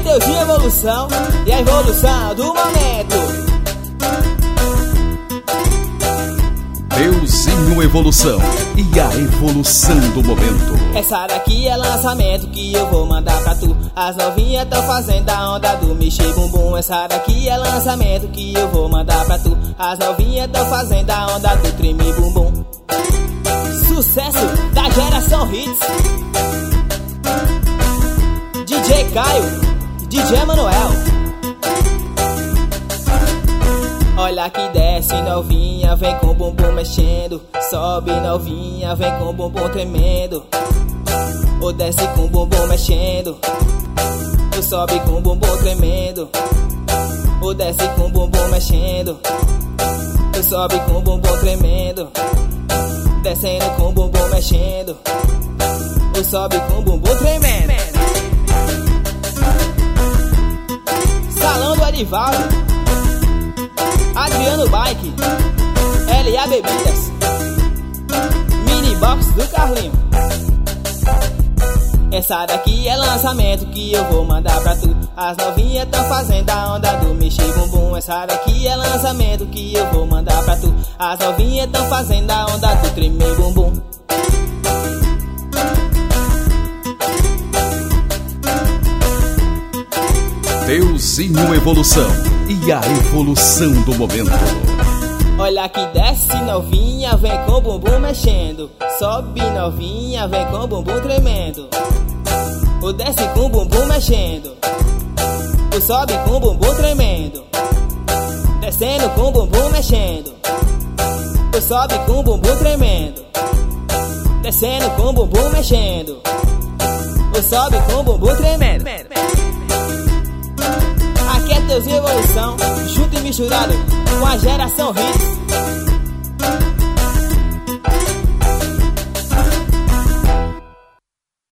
Deusinho Evolução e a evolução do momento. Deusinho Evolução e a evolução do momento. Essa daqui é lançamento que eu vou mandar pra tu. As novinhas tão fazendo a onda do mexer bumbum. Essa daqui é lançamento que eu vou mandar pra tu. As novinhas tão fazendo a onda do treme bumbum. Sucesso da geração Hits. DJ Caio, DJ Manuel. Olha que desce novinha, vem com o bumbum mexendo. Sobe novinha, vem com o bumbum tremendo. Ou desce com o bumbum mexendo. Ou sobe com o bumbum tremendo. Ou desce com o bumbum mexendo. Ou sobe com o bumbum tremendo. Descendo com o bumbum mexendo. Ou sobe com o bumbum tremendo. Salão do Arivaldo, Adriano Bike, LA Bebidas, Mini Box do Carlinho. Essa daqui é lançamento que eu vou mandar pra tu. As novinhas tão fazendo a onda do mexer bumbum. Essa daqui é lançamento que eu vou mandar pra tu. As novinhas tão fazendo a onda do tremer bumbum. Deusinho Evolução e a evolução do momento. Olha que desce novinha, vem com o bumbum mexendo. Sobe novinha, vem com o bumbum tremendo. O desce com o bumbum mexendo. O sobe com o bumbum tremendo. Descendo com o bumbum mexendo. O sobe com o bumbum tremendo. Descendo com o bumbum mexendo. O sobe com o bumbum tremendo. Aqui é Deusinho Evolução, junto e misturado com a geração Hits.